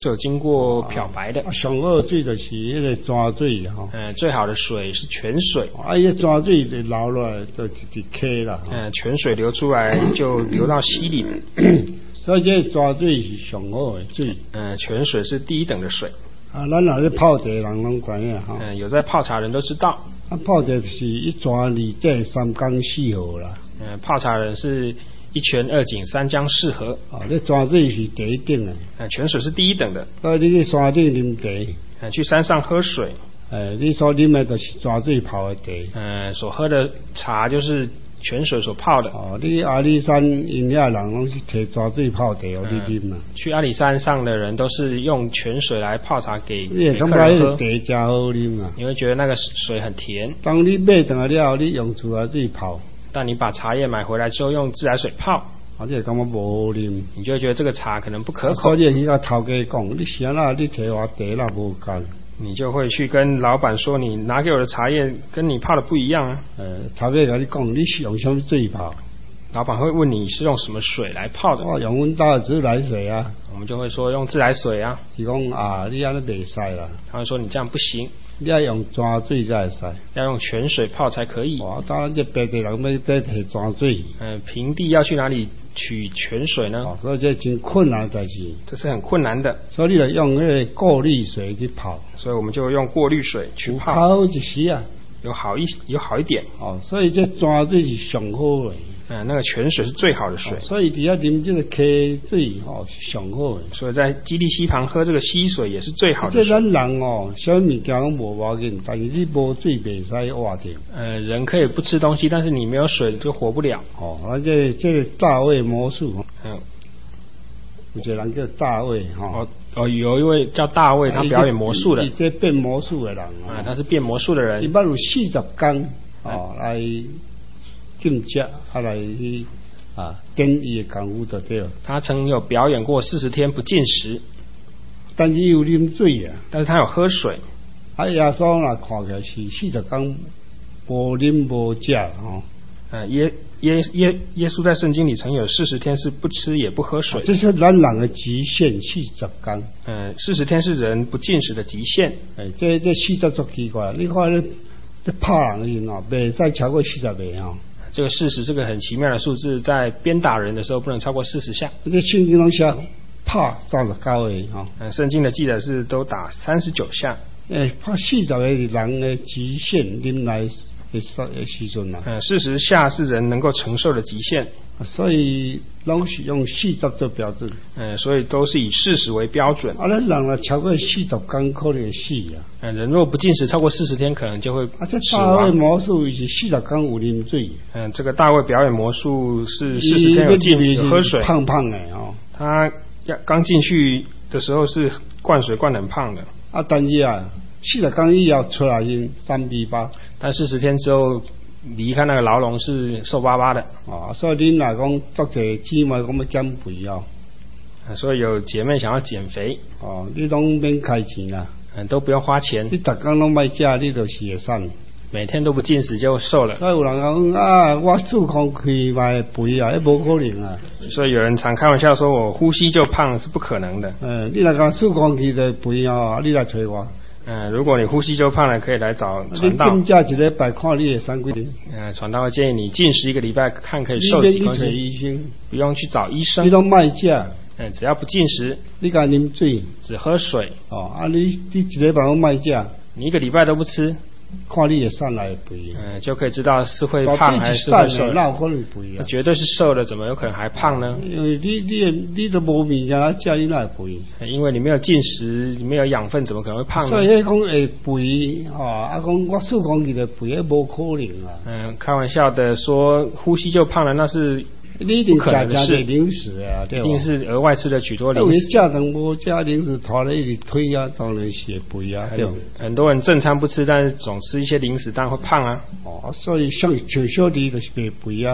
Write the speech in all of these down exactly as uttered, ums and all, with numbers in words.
是有经过漂白的。 啊，上好水就是迄个泉水吼。 嗯，最好的水是泉水。 啊，伊泉水就流落来就直直溪啦。 嗯，泉水流出来就流到溪里面。 所以这泉水是上好的水。 嗯，泉水是第一等的水。 啊，咱若咧泡茶人拢知影吼。 嗯，有在泡茶人都知道。 啊，泡茶就是一泉二井三江四河啦。 嗯，泡茶人是一泉二井三江四河。 啊，这泉水是第一等的。 嗯，泉水是第一等的。 所以你去山顶啉茶。 嗯，去山上喝水。 呃，你所啉的就是泉水泡的茶。 嗯，所喝的茶就是泉水所泡的。 哦，你阿里山因遐人拢是摕泉水泡茶互你啉嘛。 去阿里山上的人都是用泉水来泡茶给你会感觉迄个茶真好啉啊。 你会觉得那个水很甜。 当你买回来了后，你用自来水泡。 但你把茶叶买回来之后用自来水泡， 啊，你会感觉无好啉。 你就会觉得这个茶可能不可口。 所以你去甲头家讲，你啥啦？你摕我茶啦无共。 你就会去跟老板说，你拿给我的茶叶跟你泡的不一样啊。 呃，头家甲你讲，你是用什么水泡？ 老板会问你是用什么水来泡的。 哦，用阮家的自来水啊。 我们就会说用自来水啊。 是讲啊，你安尼袂使啦。 他会说你这样不行。 你要用泉水才会使， 要用泉水泡才可以。 哇，当然这别地人要要摕泉水。 嗯，平地要去哪里取泉水呢？ 哦，所以这真困难的事。 这是很困难的。 所以你得用那个过滤水去泡。 所以我们就用过滤水去泡。 泡就是啊， 有好一有好一点。 哦，所以这泉水是上好的。 嗯，那个泉水是最好的水。 哦、所以底下啉这个溪水哦是上好的。 所以在基地溪旁喝这个溪水也是最好的水。 这咱人哦，什么物件拢无要紧，但是你无水袂使活着。 呃，人可以不吃东西，但是你没有水就活不了。 哦，啊这这个大卫魔术。 嗯。 有一个人叫大卫哈。 哦哦，有一位叫大卫，他表演魔术的。 他这变魔术的人啊，他是变魔术的人。 一般有四十天哦来禁食，啊来去啊练伊的功夫就对了。 他曾有表演过四十天不进食， 但是有啉水啊。 但是他有喝水。 啊，耶稣若看起来是四十天无啉无食哦。 呃，耶耶耶耶稣在圣经里曾有四十天是不吃也不喝水。 啊、这是咱人的极限，四十天。 嗯，四十天是人不进食的极限。 哎，这这四十足奇怪，你看你你拍人去喏，袂使超过四十个哦。 这个事实，这个很奇妙的数字，在鞭打人的时候不能超过四十下。 这圣经拢写拍三十九个哦。 嗯，圣经的记载是都打三十九下。 哎，拍四十个是人的极限，啉来的时阵啦。 嗯，四十下是人能够承受的极限。 所以拢是用四十做标准。 嗯，所以都是以四十为标准。 啊，咱人若超过四十天可能会死啊。 嗯，人若不进食超过四十天，可能就会啊，这大卫魔术是四十天有啉水。 嗯，这个大卫表演魔术是四十天有进有喝水。 胖胖的哦。 他要刚进去的时候是灌水灌得很胖的。 啊，但是啊，四十天以后出来因三比八。 但四十天之后离开那个牢笼是瘦巴巴的。 哦，所以恁来讲，作者姊妹讲要减肥哦。 啊，所以有姐妹想要减肥。 哦，你拢免开钱啦。 嗯，都不用花钱。 你逐天拢卖食，你就是会瘦。 每天都不进食就瘦了。 所以有人讲啊，我数空气嘛会肥啊，迄无可能啊。 所以有人常开玩笑说我呼吸就胖是不可能的。 嗯，你若讲数空气就肥哦，你来找我。 嗯，如果你呼吸就胖了，可以来找传道。 你禁食一礼拜，看你的三几斤。 嗯，传道会建议你进食一个礼拜，看可以瘦几公斤。 医生， 不用去找医生。 你拢卖食。 嗯，只要不进食， 你敢啉水， 只喝水。 哦，啊你你一礼拜拢卖食， 你一个礼拜都不吃， 看你的瘦来肥。 嗯，就可以知道是会胖还是会瘦。 那有可能肥啊？ 绝对是瘦的，怎么有可能还胖呢？ 因为你你你都无物件食，你哪会肥？因为你没有进食，你没有养分，怎么可能会胖呢？ 所以迄讲会肥，哦，啊讲我数公斤就肥，迄无可能啊。 嗯，开玩笑的说呼吸就胖了，那是。 你一定吃吃零食啊，对吧？ 一定是额外吃了许多零食。 有食当无食零食，拖了一直推啊，当然是会肥啊，对吧？ 很多人正餐不吃，但是总吃一些零食，当然会胖啊。 哦，所以像像小弟就是袂肥啊。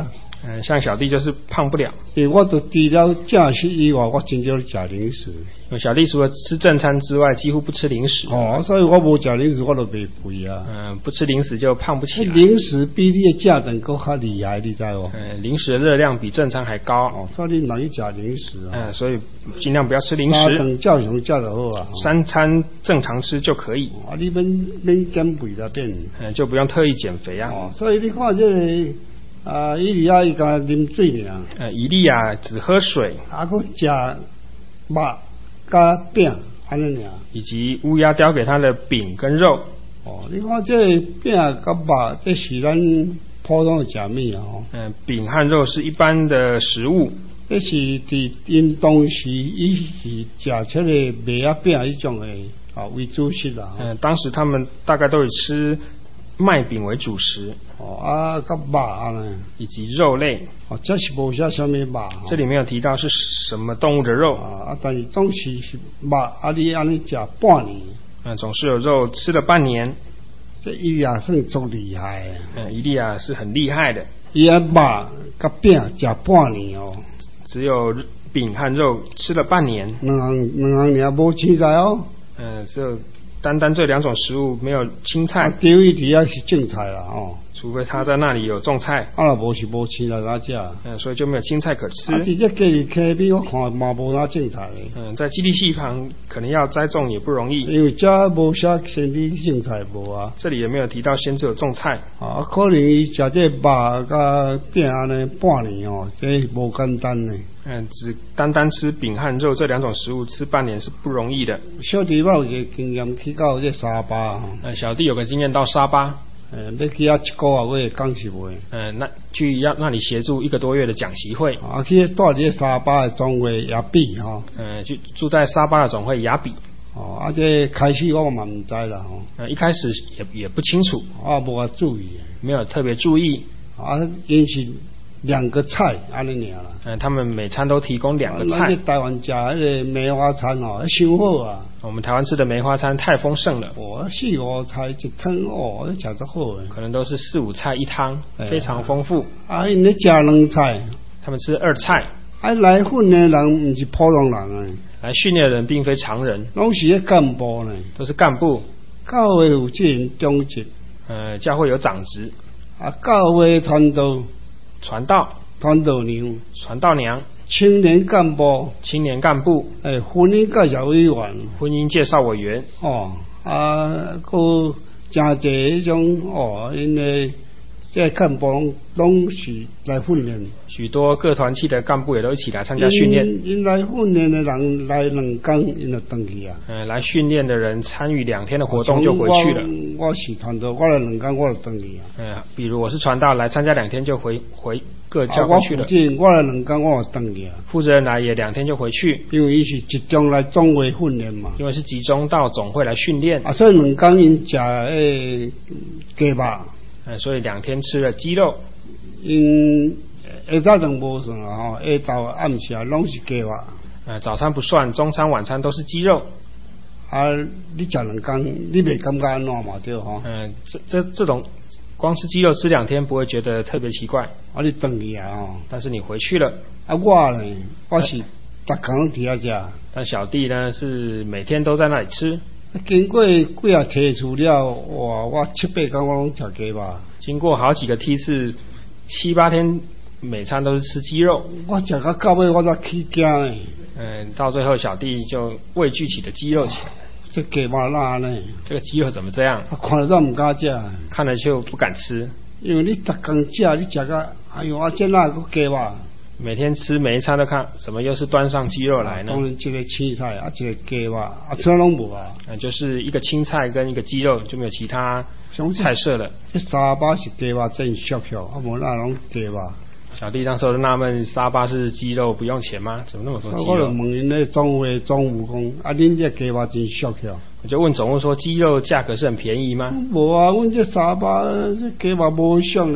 嗯，像小弟就是胖不了， 因为我都除了正食以外，我真少食零食。 小弟除了吃正餐之外，几乎不吃零食。 哦，所以我无食零食，我都袂肥啊。 嗯，不吃零食就胖不起来。 零食比你的价钱更较厉害，你知无？ 嗯，零食的热量比正餐还高。 哦，所以你容易食零食啊。 嗯，所以尽量不要吃零食。 等照常食就好啊。 三餐正常吃就可以。 啊，你免免减肥啦变。 嗯，就不用特意减肥啊。 哦，所以你看这个啊，伊利亚伊干啉水尔。 呃，伊利亚只喝水。 啊，佮食肉加饼安尼尔。 以及乌鸦叼给他的饼跟肉。 哦，你看这个饼甲肉，这是咱普通的食物啊。 嗯，饼和肉是一般的食物。 这是伫因当时伊是食出个麦仔饼迄种的啊为主食啦。 嗯，当时他们大概都是吃麦饼为主食。 哦啊，甲肉安尼。 以及肉类。 哦，这是无写什么肉。 这里没有提到是什么动物的肉。 啊啊，但是总是是肉，啊你安尼食半年。 嗯，总是有肉吃了半年。 这伊利亚算足厉害的。 嗯，伊利亚是很厉害的。 伊啊肉甲饼食半年哦。 只有饼和肉吃了半年。 两样两样尔无青菜哦。 嗯，只有单单这两种食物，没有青菜。 第一底下是正菜啦哦。 除非他在那里有种菜。 啊，无是无青菜哪食？ 嗯，所以就没有青菜可吃。 啊，直接给你开比我看嘛无啥种菜嘞。 嗯，在基地系旁可能要栽种也不容易。 因为这无写先知种菜无啊。 这里也没有提到先知有种菜。 啊，可能伊食这肉甲饼安尼半年哦，这无简单呢。 嗯，只单单吃饼和肉这两种食物吃半年是不容易的。 小弟我有一个经验去到这沙巴。 嗯，小弟有个经验到沙巴。 嗯，要去啊一个月讲习会。 嗯，那去要那里协助一个多月的讲习会。 啊，去住伫沙巴的总会雅比哈。 嗯，就住在沙巴的总会雅比。 哦，啊，这开始我嘛唔知啦吼。 嗯，一开始也也不清楚。 啊，无啊注意。 没有特别注意。 啊，因是两个菜安尼尔啦。 嗯，他们每餐都提供两个菜。 咱台湾食迄个梅花餐哦，伤好啊。 我们台湾吃的梅花餐太丰盛了。 哦，四五菜一汤哦，食得好诶。 可能都是四五菜一汤，非常丰富。 啊，因咧食两菜。 他们吃二菜。 啊，来训练的人唔是普通人啊。 来训练的人并非常人。 拢是咧干部呢。 都是干部。 教会有这人中职。 呃，教会有长职。 啊，教会传道。 传道。 传道娘。 传道娘。 青年干部。 青年干部。 诶，婚姻介绍委员。 婚姻介绍委员。 哦，啊，个真侪迄种哦，因为这干部拢是来训练。 许多各团契的干部也都一起来参加训练。 因来训练的人来两天，因就回去啊。 嗯，来训练的人参与两天的活动就回去了。 我, 我是传道，我来两天我就回去啊。 嗯，比如我是传道，来参加两天就回回各教会去了。 啊、我, 我来两天我就回去啊。 负责人来也两天就回去， 因为伊是集中来总会训练嘛。 因为是集中到总会来训练。 啊，所以两天因食诶鸡肉。 嗯，所以两天吃了鸡肉。 因下早顿无算啊吼，下昼暗时拢是鸡肉。 呃，早餐不算，中餐晚餐都是鸡肉。 啊，你食两天，你袂感觉安怎嘛对吼？ 嗯，这这这种光吃鸡肉吃两天不会觉得特别奇怪。 啊，你回去啊吼。 但是你回去了。 啊，我呢，我是逐天拢伫遐食。 但小弟呢是每天都在那里吃。 经过几啊梯次了，哇！我七八天我拢食鸡肉。 经过好几个梯次，七八天每餐都是吃鸡肉。 我食到到尾我才起惊呢。 嗯，到最后小弟就畏惧起了鸡肉起来。 这鸡肉哪呢？ 这个鸡肉怎么这样？ 看了都唔敢食。 看了就不敢吃。 因为你逐天食，你食到哎呦，啊这哪个鸡肉？ 每天吃每一餐都看，怎么又是端上鸡肉来呢？ 当然一个青菜啊，一个鸡肉啊，其他拢无啊。 嗯，就是一个青菜跟一个鸡肉，就没有其他菜色了。 这沙巴是鸡肉真俗俗，啊无那拢鸡肉。 小弟当时就纳闷，沙巴是鸡肉不用钱吗？怎么那么多鸡肉？ 我就问因那总会总务讲，啊，恁这鸡肉真俗俗。 我就问总务说，鸡肉价格是很便宜吗？ 无啊，阮这沙巴这鸡肉无俗呢。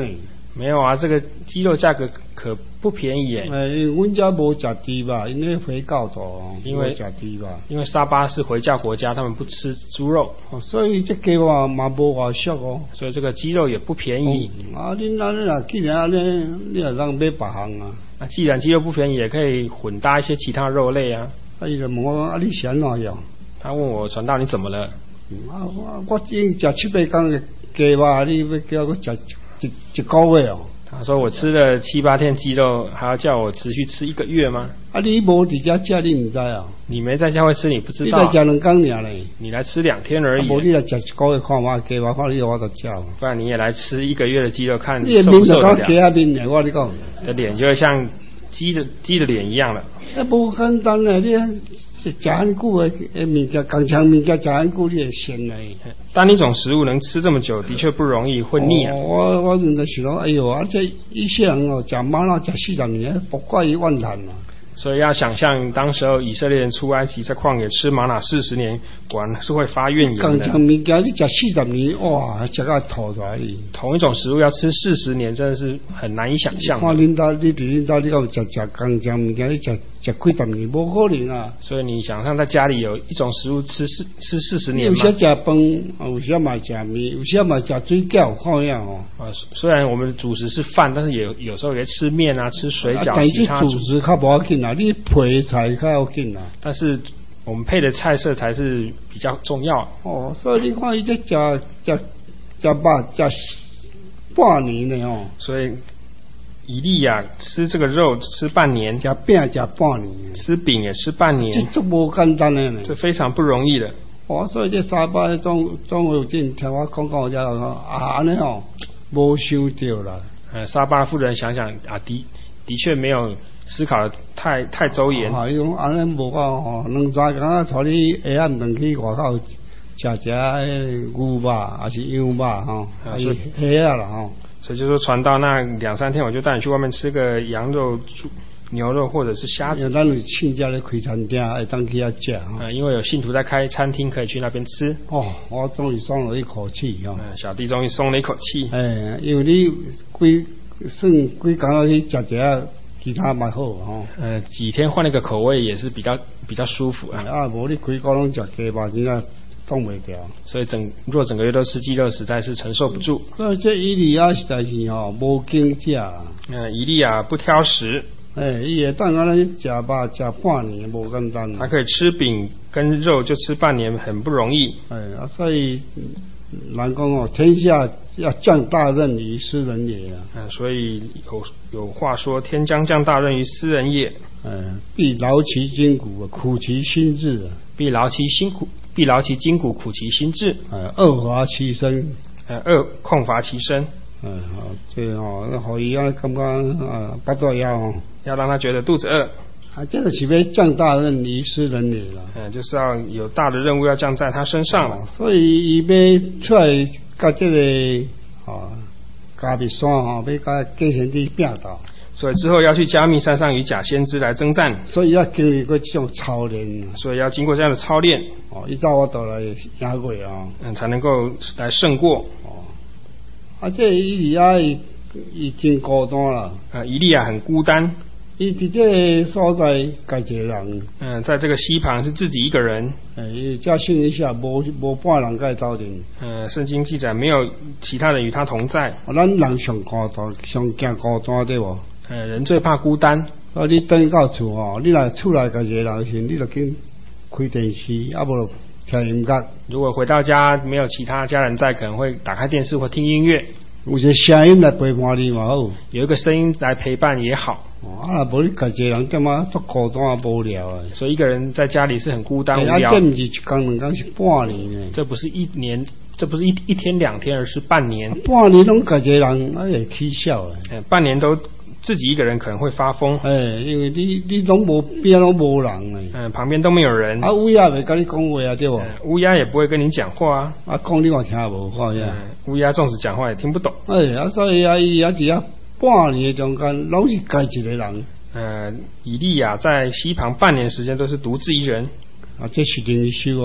没有啊，这个鸡肉价格可不便宜耶。 哎，阮家无食猪吧，因为回教徒， 因为食猪吧。 因为沙巴是回教国家，他们不吃猪肉， 哦、所以这鸡肉嘛无偌俗哦。 所以这个鸡肉也不便宜。 哦、啊，恁那你若既然安尼，你也当买别项啊。 那既然鸡肉不便宜，也可以混搭一些其他肉类啊。 啊，伊就问我啊，你是安怎样？ 他问我传道你怎么了？ 啊，我我已经食七八天的鸡肉，你要叫我食一一一个月哦。 他说我吃了七八天鸡肉，还要叫我持续吃一个月吗？ 啊，你无伫遮食，你唔知啊？ 你没在教会吃，你不知道。 你来食两天尔嘞。 你来吃两天而已。 无、啊、你来食一个月看我鸡肉，看你我就食。 不然你也来吃一个月的鸡肉，看你受不受得了。 你的面就鸡仔面的，我你讲。 的脸就会像鸡的鸡的脸一样了。 啊，无简单嘞，你食很久的物件，共强物件食很久，你会咸嘞。 当一种食物能吃这么久，的确不容易，会腻啊。 哦、我我真的想到，哎呦，而且一些人哦，食麻辣食四十年，不怪于万难啊。 所以要想象，当时候以色列人出埃及，在旷野吃玛拿四十年，果然是会发怨言的。 共强物件你食四十年，哇，食到吐出来。 同一种食物要吃四十年，真的是很难以想象。 看恁家，你伫恁家，你讲食食共强物件，你食食几十年，无可能啊。 所以你想象在家里有一种食物吃四吃四十年吗？ 有些食饭，有些嘛食面，有些嘛食水饺，看样哦。 啊，虽然我们主食是饭，但是也有时候也吃面啊，吃水饺， 啊、 其他主食较无要紧啊，你配菜较要紧啊。 但是我们配的菜色才是比较重要。 哦，所以你看伊这食食食肉食半年呢哦。 所以以利亚吃这个肉吃半年， 食饼食半年， 吃饼也吃半年， 这足无简单的呢， 这非常不容易的。 哦，所以这沙巴总总有阵听我讲讲，我讲啊，安尼哦，无想到啦。 呃，沙巴夫人想想啊，的的确没有思考的太太周延。 啊，伊讲安尼无讲吼，两三工啊，带你下暗顿去外口食食牛肉还是羊肉吼，还是虾啊啦吼。 所以就说传到那两三天，我就带你去外面吃个羊肉、猪、牛肉或者是虾子。 咱有亲家咧开餐厅，会当去遐食。 呃，因为有信徒在开餐厅，可以去那边吃。 哦，我终于松了一口气哦。 呃，小弟终于松了一口气。 哎，因为你几算几工啊去食一下，其他蛮好吼。 呃，几天换了个口味也是比较比较舒服啊。 啊，无你几个拢食鸡肉，真正挡袂掉。 所以整若整个月都吃鸡肉，实在是承受不住。 所以这以利亚实在是吼无经食。 呃，以利亚不挑食。 哎，伊会当安尼食肉食半年，无简单。 他可以吃饼跟肉就吃半年，很不容易。 哎，啊，所以人讲哦，天下要降大任于斯人也啊。 嗯，所以有有话说，天将降大任于斯人也。 嗯，必劳其筋骨，苦其心志啊。 必劳其辛苦，必劳其筋骨，苦其心志。 哎，恶伐其身。 呃，恶控伐其身。 嗯，好，这哦，那好伊啊，感觉啊，巴肚枵哦。 要让他觉得肚子饿。 啊，这个是要降大任于斯人也啦。 嗯，就是要有大的任务要降在他身上了。 哦、所以伊要出来甲这个啊，加密山吼，要甲假先知拼斗。 所以之后要去加密山上与假先知来征战。 所以要经历过这种操练。 所以要经过这样的操练。 哦，依照我倒来赢过啊。 嗯，才能够来胜过。 哦。啊，这伊利亚伊伊真孤单啦。 啊，以利亚很孤单。 伊伫这个所在家一个人。 嗯，在这个溪旁是自己一个人。 诶，加信一下，无无半人甲伊斗阵。 嗯，圣经记载没有其他人与他同在。 啊，咱人上孤单，上惊孤单对无？ 呃，人最怕孤单。 啊，你等到厝吼，你若厝内家一个人时，你就紧开电视，啊无听音乐。 如果回到家没有其他家人在，可能会打开电视或听音乐。 有些声音来陪伴你嘛好。 有一个声音来陪伴也好。 哦，啊，无你家一个人点啊，足孤单无聊啊。 所以一个人在家里是很孤单无聊。 啊，这不是一天两天，是半年呢。 这不是一年，这不是一一天两天，而是半年。 啊、半年拢家一个人，啊，会起笑诶。 嗯，半年都自己一个人可能会发疯。 哎，因为你你拢无边拢无人诶。 嗯，旁边都没有人。 啊，乌鸦袂跟你讲话啊，对不？ 嗯，乌鸦也不会跟你讲话啊。 啊，讲你话听无，看呀。 嗯，乌鸦纵使讲话也听不懂。 哎，啊，所以啊，伊啊伫啊半年中间，拢是家一个人。 呃，以利亚在溪旁半年时间都是独自一人。 啊，这是灵修哦。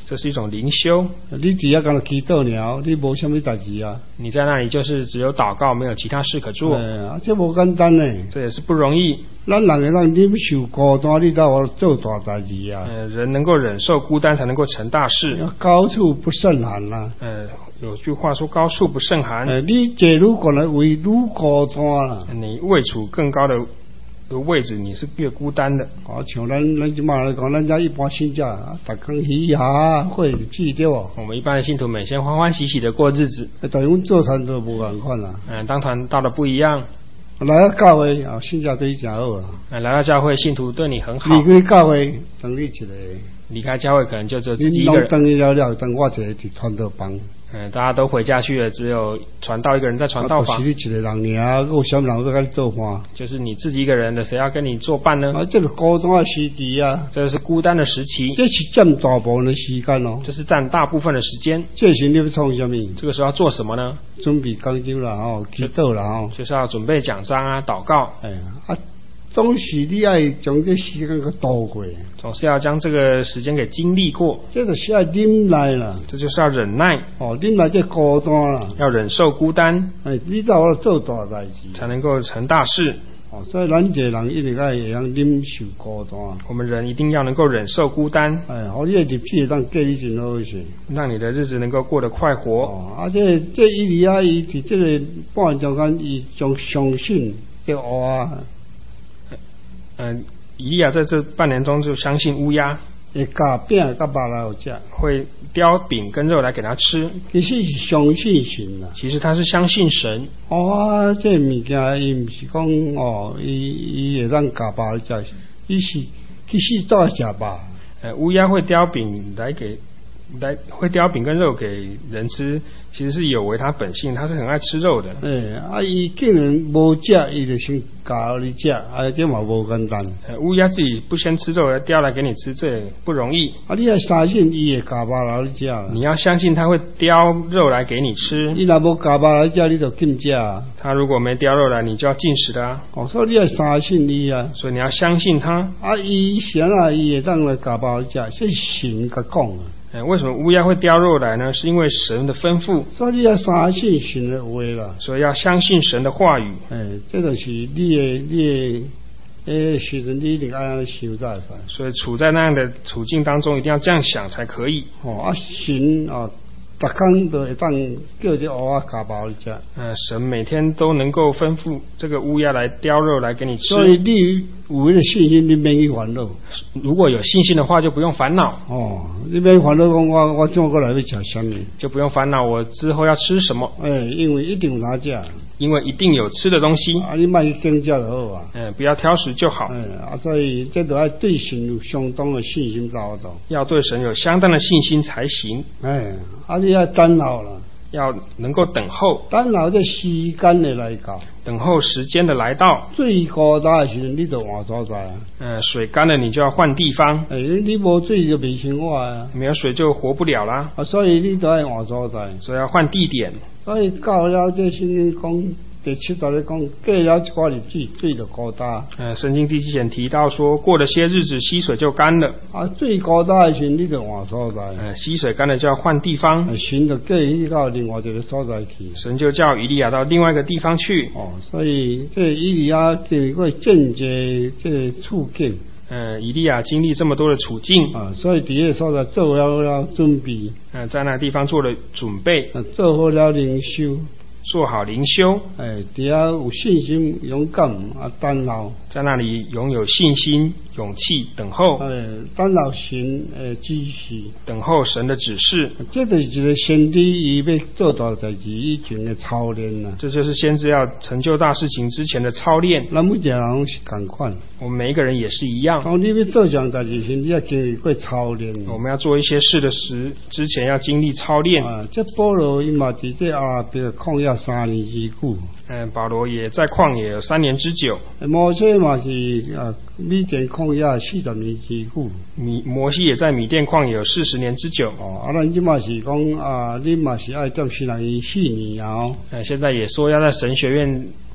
这是一种灵修。 你只要干祈祷了，你无什么代志啊。 你在那里就是只有祷告，没有其他事可做。 哎，这无简单呢。 这也是不容易。 咱人会当忍受孤单，你才有做大代志啊。 呃，人能够忍受孤单，才能够成大事。 高处不胜寒啦。 呃，有句话说高处不胜寒。 呃，你坐愈高来位愈孤单啦。 你位处更高的位置，你是越孤单的。 哦，像咱咱即马来讲，咱家一般信者，逐工嘻嘻哈哈过日子对无？ 我们一般的信徒每天欢欢喜喜的过日子。 但是阮做团都无共款啦。 嗯，当团到的不一样。 来到教会啊，信者对你真好啊。 嗯，来到教会，信徒对你很好。 离开教会，等你一个。 离开教会可能就只有自己一个人。 等你了了，等我一个伫传道房。 嗯，大家都回家去了，只有传道一个人在传道房。 就是你一个人尔，有什么人要跟你做伴？ 就是你自己一个人的，谁要跟你作伴呢？ 啊，这个孤单的时期啊， 这是孤单的时期。 这是占大部分的时间哦。 这是占大部分的时间。 这时你要创什么？ 这个时候要做什么呢？ 准备讲究啦，哦，祈祷啦，哦， 就是要准备讲章啊，祷告。 哎呀，啊，总是你爱将这时间给度过。 总是要将这个时间给经历过。 这就是要忍耐啦。 这就是要忍耐。 哦，忍耐这孤单啦。 要忍受孤单。 哎，你才有做大代志。 才能够成大事。 哦，所以咱这人一定要会晓忍受孤单。 我们人一定要能够忍受孤单。 哎，好，你的日子会当过你真好些。让你的日子能够过得快活。 哦，啊，这这伊利亚伊伫这个半年中间，伊将相信这乌鸦。 嗯，以利亚在这半年中就相信乌鸦会夹饼甲肉来有吃， 会叼饼跟肉来给他吃。 其实是相信神啦。 其实他是相信神。 哦，这物件伊毋是讲哦，伊伊会当夹肉吃，伊是其实都要吃肉。 呃，乌鸦会叼饼来给来会叼饼跟肉给人吃，其实是有违他本性，他是很爱吃肉的。 哎，啊，伊竟然无食，伊就先夹你食，啊，这嘛无简单。 呃，乌鸦自己不先吃肉，叼来给你吃，这也不容易。 啊，你要相信伊会夹肉来你食。 你要相信他会叼肉来给你吃。 你若无夹肉来食，你就禁食。 他如果没叼肉来，你就要禁食的啊。 哦，所以你要相信伊啊。 所以你要相信他。 啊，伊想啊，伊会当来夹肉来食，这是神甲讲啊。 哎，为什么乌鸦会叼肉来呢？是因为神的吩咐。 所以你要相信神的话啦。 所以要相信神的话语。 哎，这就是你的你的诶时阵，你一定要安尼想才会。 所以处在那样的处境当中，一定要这样想才可以。 哦，啊神啊，逐工都会当叫这乌鸦夹肉去食。 呃，神每天都能够吩咐这个乌鸦来叼肉来给你吃。 所以你有那个信心，你免去烦恼。 如果有信心的话，就不用烦恼。 哦，你免烦恼讲我我怎么过来要吃什么？ 就不用烦恼我之后要吃什么。 哎，因为一定有哪吃。 因为一定有吃的东西。 啊，你莫去拣食就好啊。 嗯，不要挑食就好。 哎，啊，所以这都要对神有相当的信心才有。 要对神有相当的信心才行。 哎，啊，你要等候啦。 要能够等候。 等候这时间的来到。 等候时间的来到。 最孤单的时候，你就换所在啊。 呃，水干了，你就要换地方。 哎，你无水就未生活啊。 没有水就活不了啦。 啊，所以你都要换所在。 所以要换地点。 所以到了这圣经讲第七节咧讲，过了一寡日子，水就孤单。 呃，圣经第七节提到说，过了些日子，溪水就干了。 啊，最孤单的时候，你就换所在。 呃，溪水干了就要换地方。 啊、神就叫伊到另外一个所在去。 神就叫以利亚到另外一个地方去。 哦，所以这以利亚经过间接这个处境。 呃，以利亚经历这么多的处境啊，所以第一个所在做了了准备。 呃，在那地方做了准备。 啊，做好了灵修。 做好灵修， 哎，底下有信心、勇敢啊，等候， 在那里拥有信心、勇气，等候， 哎，等候神诶指示， 等候神的指示。 这就是一个先知伊要做大代志以前的操练啦。 这就是先知要成就大事情之前的操练。 咱每一个人是同款， 我们每一个人也是一样。 当你要做上代志前，你要经历过操练。 我们要做一些事的时之前，要经历操练。 啊，这保罗伊嘛伫这阿拉伯旷野三年之久。 嗯，保罗也在旷野有三年之久。 摩西嘛是啊，米甸旷野四十年之久。 米摩西也在米甸旷野有四十年之久。 哦，啊，咱即嘛是讲啊，你嘛是爱在神学院四年啊。 呃，现在也说要在神学院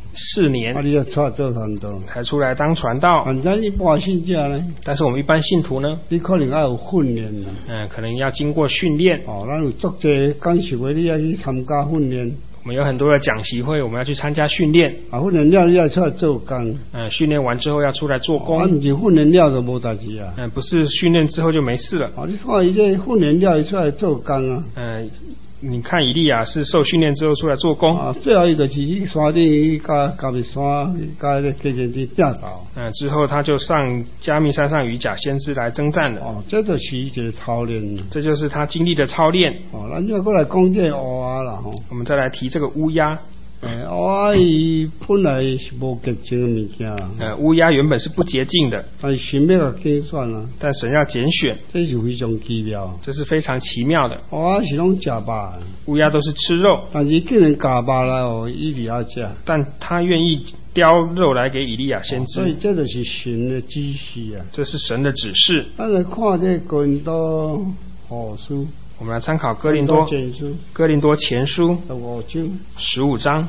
四年， 啊，你要出来做传道， 才出来当传道。 反正一般信者呢， 但是我们一般信徒呢， 你可能要有训练啦。 嗯，可能要经过训练。 哦，咱有足济讲习会，你要去参加训练。 我们有很多的讲习会，我们要去参加训练。 啊，训练了你要出来做工。 嗯，训练完之后要出来做工。 啊，唔是训练了就无代志啊。 嗯，不是训练之后就没事了。 哦，你看伊这训练了，伊出来做工啊。 嗯。你看以利亚是受训练之后出来做工， 啊，最后伊就是去山顶，甲甲密山，甲那个先知战斗。 嗯，之后他就上加密山上与假先知来征战了。 哦，这就是一个操练。 这就是他经历的操练。 哦，咱就过来讲这乌鸦啦吼。 我们再来提这个乌鸦。 诶，乌鸦伊本来是无洁净的物件。 呃，乌鸦原本是不洁净的， 但是神要拣选啊。 但神要拣选， 这是非常奇妙。 这是非常奇妙的。 乌鸦是拢食肉， 乌鸦都是吃肉， 但是竟然夹肉来哦以利亚食， 但他愿意叼肉来给以利亚先知。 所以这就是神的指示啊。 这是神的指示。 咱来看这哥林多后书。 我们来参考哥林多哥林多前书十五章十五章。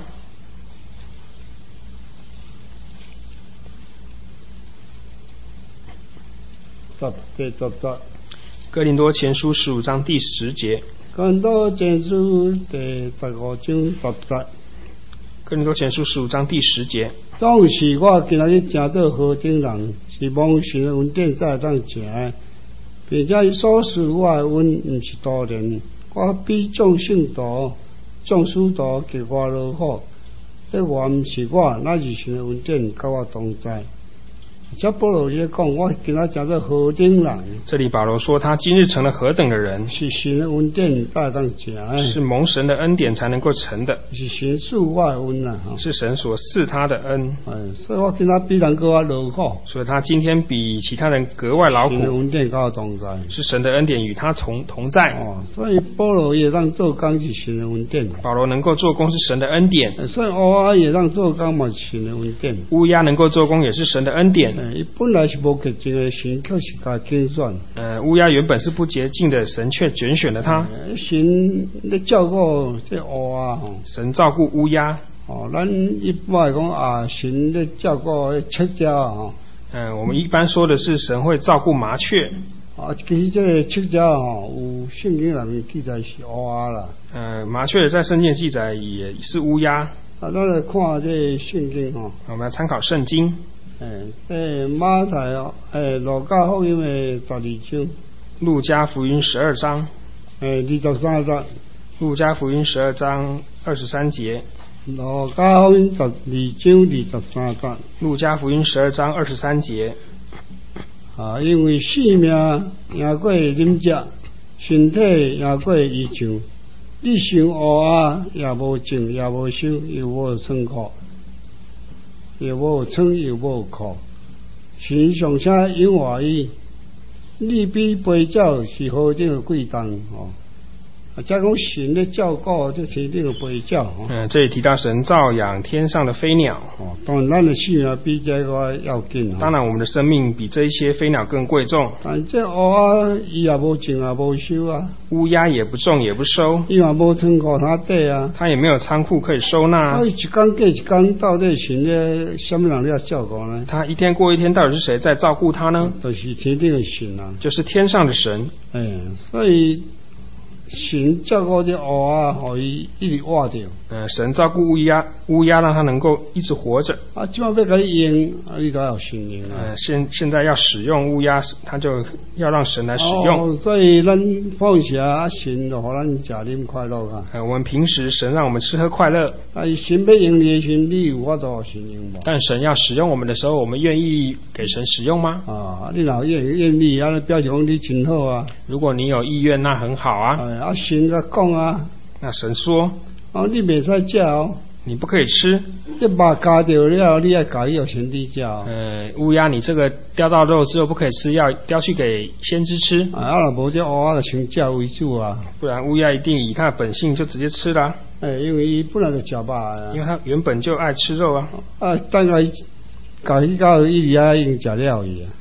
第十节。 哥林多前书十五章第十节。 哥林多前书第十五章十节。 哥林多前书十五章第十节。 总是我今日正做何等人，是蒙神的恩典才当食的，并且伊所赐我的恩，毋是多人，我比众圣徒、众使徒给我落好。这我毋是我，乃是神的恩典，甲我同在。这保罗也讲，我今日正做何等人。 这里保罗说，他今日成了何等的人， 是神的恩典才当成的， 是蒙神的恩典才能够成的， 是神赐我的恩啊， 是神所赐他的恩。 嗯，所以我今日比人格我劳苦， 所以他今天比其他人格外劳苦。 神的恩典甲我同在， 是神的恩典与他同同在。 哦，所以保罗也让做工是神的恩典， 保罗能够做工是神的恩典， 所以乌鸦也让做工嘛是神的恩典， 乌鸦能够做工也是神的恩典。 伊本来是无洁净的，神却是甲拣选。 呃，乌鸦原本是不洁净的，神却拣选了他。 神咧照顾这乌鸦吼， 神照顾乌鸦。 哦，咱一般来讲啊，神咧照顾雀鸟吼。 嗯、呃，我们一般说的是神会照顾麻雀。 啊，其实这个雀鸟吼，有圣经里面记载是乌鸦啦。 呃，麻雀在圣经记载也是乌鸦。 啊，咱来看这圣经吼。 我们来参考圣经。 诶，这马太哦，诶，路加福音的十二章。 路加福音十二章。 诶，二十三节。 路加福音十二章二十三节。 路加福音十二章二十三节。 路加福音十二章二十三节。 啊，因为性命赢过饮食，身体赢过医治。你像乌鸦，也无种，也无收，又无仓库。又无仓又无库，神上车引话伊，你比飞鸟是何等的贵重哦！啊，再讲神咧照顾这天顶的飞鸟哦。 嗯，这里提到神照养天上的飞鸟。 哦，当然咱的性命比这个要紧。 当然，我们的生命比这一些飞鸟更贵重。 但这乌鸦伊也无种也无收啊。 乌鸦也不种也不收。 伊嘛无仓库他底啊。 他也没有仓库可以收纳。 他一天过一天，到底神咧什么人咧照顾呢？ 他一天过一天，到底是谁在照顾他呢？ 就是天顶的神啊。 就是天上的神。 哎，所以。神照顾这乌鸦，互伊一直活着。 呃，神照顾乌鸦，乌鸦让它能够一直活着。 啊，今晚要给你用，啊，你都要神用啊。 呃，现现在要使用乌鸦，它就要让神来使用。 哦，所以咱放下啊，神就互咱食啉快乐啊。 呃，我们平时神让我们吃喝快乐。 啊，神要用你的时，你有法度神用无？ 但神要使用我们的时候，我们愿意给神使用吗？ 啊，你若愿愿意，啊，表示讲你真好啊。 如果你有意愿，那很好啊。 哎啊，神甲讲啊， 那神说， 哦，你袂使食哦， 你不可以吃。 这肉夹着了，你要家己要先去食哦。 呃，乌鸦，你这个叼到肉之后不可以吃，要叼去给先知吃。 啊，若无这乌鸦就先食为主啊， 不然乌鸦一定以它的本性就直接吃了。 哎，因为伊本来就食肉啊， 因为它原本就爱吃肉啊。 啊，等下家己到伊里啊，已经食了伊啊。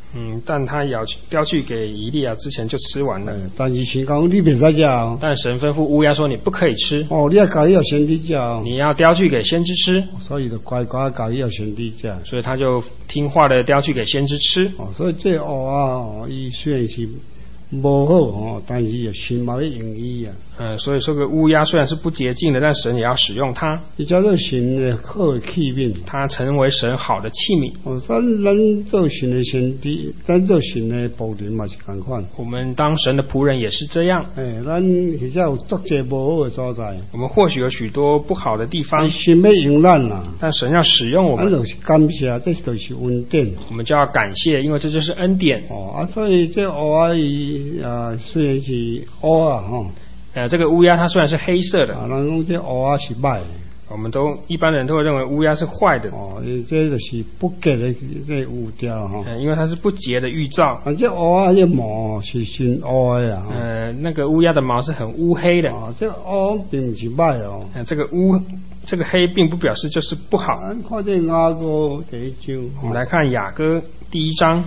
嗯，但他要叼去给以利亚之前就吃完了。 但是神讲你别使吃哦。 但神吩咐乌鸦说你不可以吃。 哦，你要搞要先知吃哦。 你要叼去给先知吃。 所以就乖乖搞要先知吃。 所以他就听话的叼去给先知吃。 哦，所以这乌鸦哦，伊虽然是无好哦，但是也神嘛要用伊啊。 嗯，所以说个乌鸦虽然是不洁净的，但神也要使用它。 伊叫做神的好的器皿， 它成为神好的器皿。 哦，咱咱做神的先知，咱做神的仆人嘛是同款。 我们当神的仆人也是这样。 哎，咱或者有足济无好的所在。 我们或许有许多不好的地方。 神要用咱啦， 但神要使用我们。 咱就是感谢，这就是恩典。 我们就要感谢，因为这就是恩典。 哦啊，所以这乌鸦伊啊，虽然是乌啊吼。 呃，这个乌鸦它虽然是黑色的， 啊，人讲这乌鸦是歹的， 我们都一般人都会认为乌鸦是坏的。 哦，这就是不洁的这乌雕哈。 嗯，因为它是不洁的预兆。 啊，这乌鸦这毛是真乌的啊。 呃，那个乌鸦的毛是很乌黑的。 啊，这乌并不是歹哦。 嗯，这个乌这个黑并不表示就是不好。 咱看这雅歌第一章， 我们来看雅歌第一章。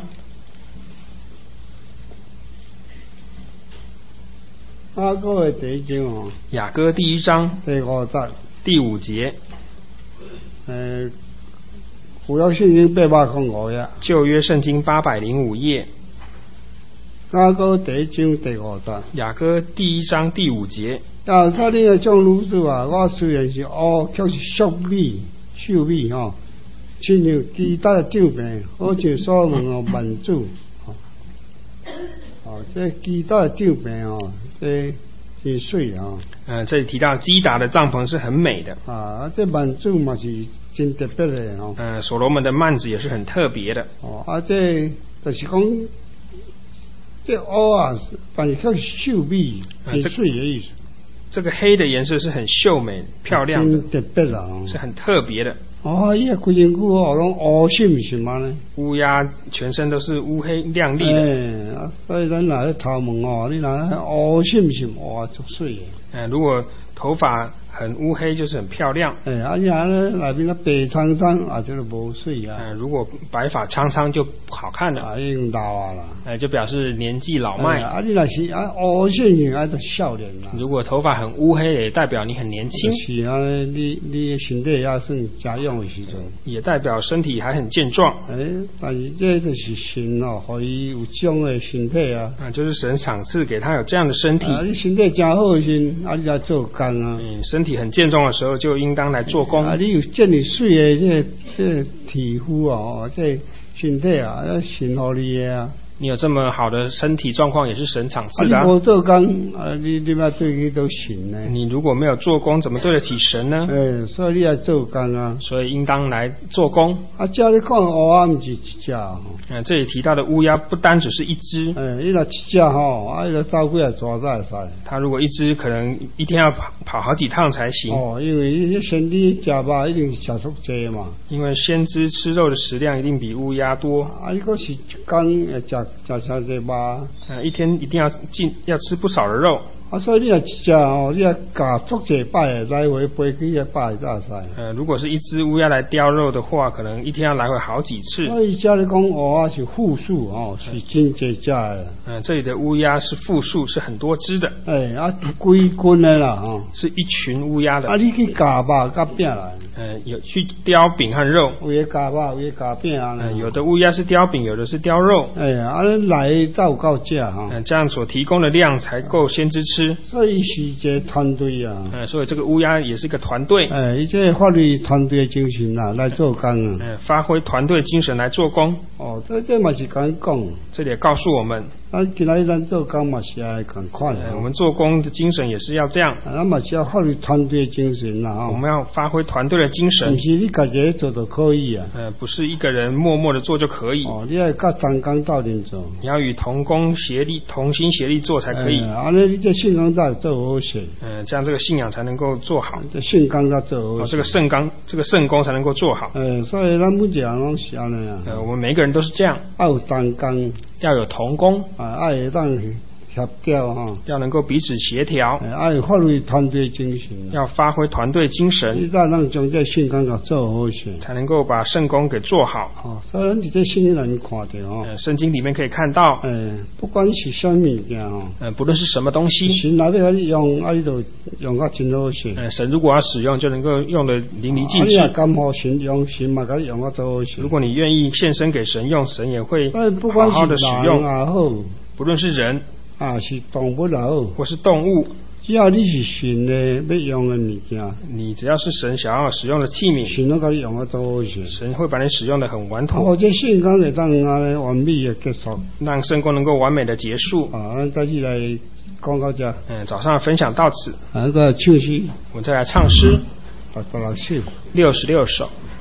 雅歌的第一章哦， 雅歌第一章第五节， 第五节， 呃，旧约圣经八百零五页， 旧约圣经八百零五页， 雅歌第一章第五节， 雅歌第一章第五节。 啊，说你个种女子啊，我虽然是乌，却是淑美秀美吼，亲像基达的长病，好像所问哦万主，吼，哦，这基达的长病哦。这真水啊！ 嗯，这里提到基达的帐篷是很美的啊，这幔子嘛是真特别的哦。 嗯，所罗门的幔子也是很特别的。 哦，啊，这就是讲这乌啊，但是较秀美、很水的意思。 这个黑的颜色是很秀美、漂亮的， 特别啦， 是很特别的。 哦，伊个规身躯哦，拢乌心是嘛呢？ 乌鸦全身都是乌黑亮丽的。 哎，啊，所以咱若咧头毛哦，你若乌心是哇，足水的。 哎，如果头发很乌黑，就是很漂亮。 哎，啊，你若咧内面咧白苍苍，啊，就是无水啊。 嗯，如果白发苍苍就不好看了。 啊，已经老啊啦。 哎，就表示年纪老迈。 啊，你若是啊乌心型，啊，就少年啦。 如果头发很乌黑，也代表你很年轻。 是啊，你你身体也算佳用的时阵。 也代表身体还很健壮。 哎，但是这就是神哦，给伊有这样的身体啊。 啊，就是神赏赐给他有这样的身体。 啊，你身体真好时，啊，你来做工啊。 嗯，身体很健壮的时候，就应当来做工。 啊，你有这么水的这这体肤哦，这身体啊，要神给你的啊。 你有这么好的身体状况，也是神赏赐的、啊。 啊、你无做工啊，你你要对佢都神呢？ 你如果没有做工，怎么对得起神呢？ 哎，所以你要做工啊。 所以应当来做工。 啊，叫你看乌鸦唔是一只哦。 嗯，这里提到的乌鸦不单只是一只。 哎，伊若一只吼，啊，伊若走几啊抓才会使。 它如果一只，可能一天要跑跑好几趟才行。 哦，因为伊先知食肉一定是食足济嘛。 因为先知吃肉的食量一定比乌鸦多。 啊，伊个是一工要食食啥济肉？ 嗯，一天一定要进要吃不少的肉。 啊，所以你若一只哦，你要夹足济摆来回飞去一摆才会使。 呃，如果是一只乌鸦来叼肉的话，可能一天要来回好几次。 所以这里讲乌鸦是复数哦，是真济只的。 嗯，这里的乌鸦是复数，是很多只的。 哎，啊，归群的啦，哦， 是一群乌鸦的。 啊，你去夹肉夹饼来。 嗯，有去叼饼和肉。 有的夹肉，有的夹饼啊。 嗯，有的乌鸦是叼饼，有的是叼肉。 哎呀，啊，来才有够食哈。 嗯，这样所提供的量才够先知吃。 所以是一个团队啊。 嗯，所以这个乌鸦也是一个团队。 哎，伊这发挥团队的精神啊，来做工啊。 嗯，发挥团队精神来做工。 哦，这这嘛是敢讲。 这里也告诉我们。 咱今仔日咱做工嘛是爱共款的。 我们做工的精神也是要这样。 咱嘛是要发挥团队的精神啦。 我们要发挥团队的精神。 不是你家己做就可以啊。 呃，不是一个人默默的做就可以。 哦，你要甲同工斗阵做。 你要与同工协力、同心协力做才可以。 啊，那你这信工才做好些。 嗯，这样这个信仰才能够做好。 这圣工才做好。 哦，这个圣工，这个圣工才能够做好。 哎，所以咱每一个人拢是安尼啊。 呃，我们每个人都是这样。 要有同工。 要有同工。 啊，爱会当协调哈， 要能够彼此协调， 要发挥团队精神， 要发挥团队精神， 你才能将这圣工给做好些， 才能够把圣工给做好。 哦，所以你在圣经里面看到哦， 呃，圣经里面可以看到， 哎，不管是什么物件哦， 呃，不论是什么东西， 神哪要你用，啊，你就用到真好些。 呃，神如果要使用，就能够用的淋漓尽致。 啊，你敢好神用，神嘛给你用到做好些。 如果你愿意献身给神用，神也会好好的使用。不论是人啊，是动物也好， 或是动物， 只要你是神的要用的物件， 你只要是神想要使用的器皿， 神都给你用到做好些。 神会把你使用的很完妥。 或者圣工会当啊完美的结束， 让圣工能够完美的结束。 啊，咱再来讲到这。 嗯，早上分享到此。 啊，个唱诗， 我们再来唱诗。 啊，到六首， 六十六首。